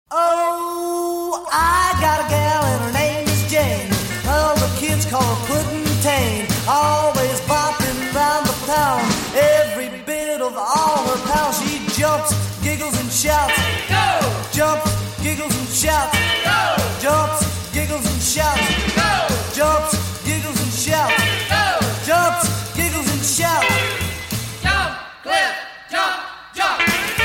Oh, I got a gal and her name is Jane. All the kids call her Puddin' Tane. Always bopping round the town. Every bit of all her pals. She jumps, giggles and shouts. Go! Jumps, giggles and shouts. Go! Jumps, giggles and shouts. Go! Jumps, giggles and shouts. Go! Jumps, giggles and shouts. Jump, Cliff, jump, jump.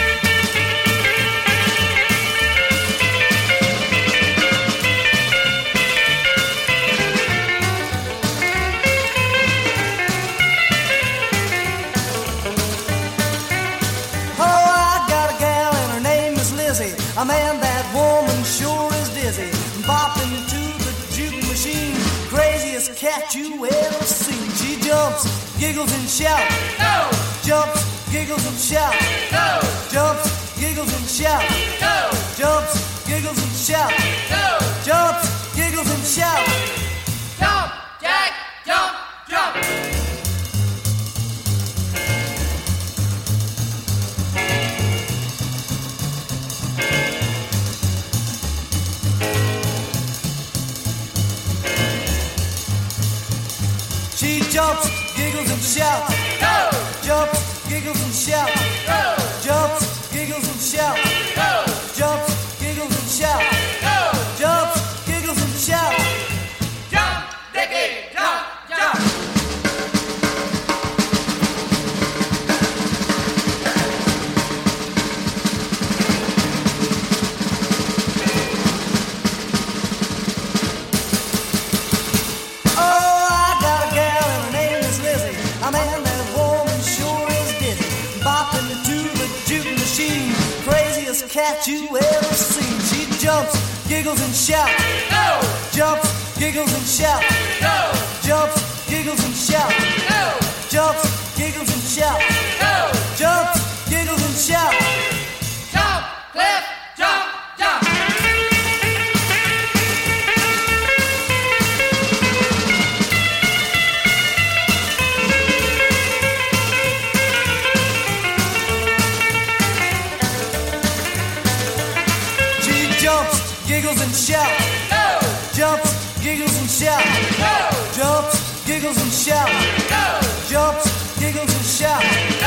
A man, that woman sure is dizzy, bopping to the juke machine, craziest cat you ever seen. She jumps, giggles and shouts. Go! Jumps, giggles and shouts. Go! Jumps, giggles and shouts. Go! Jumps, giggles and shouts. Go! Jumps, giggles and shouts. Jump, Jack, jump, jump. She jumps, giggles and shouts. Go! Jumps, giggles and shouts. Go! Jumps, giggles and shouts. Go! Jumps, giggles and shouts. Go! Jumps, giggles and shouts. Jump, Dickie, jump, jump. A man, that woman sure is dizzy, bopping to the juke machine, craziest cat you ever seen. She jumps, giggles and shouts. Go! Jumps, giggles and shouts. Go! Jumps, giggles and shouts. Go! Jumps, giggles and shouts. Go! Jumps, giggles and shouts. Jump, Cliff, jump, jump. Jumps, giggles and shouts. Go! Jumps, giggles and shouts. Go! Jumps, giggles and shouts. Go! Jumps, giggles and shouts.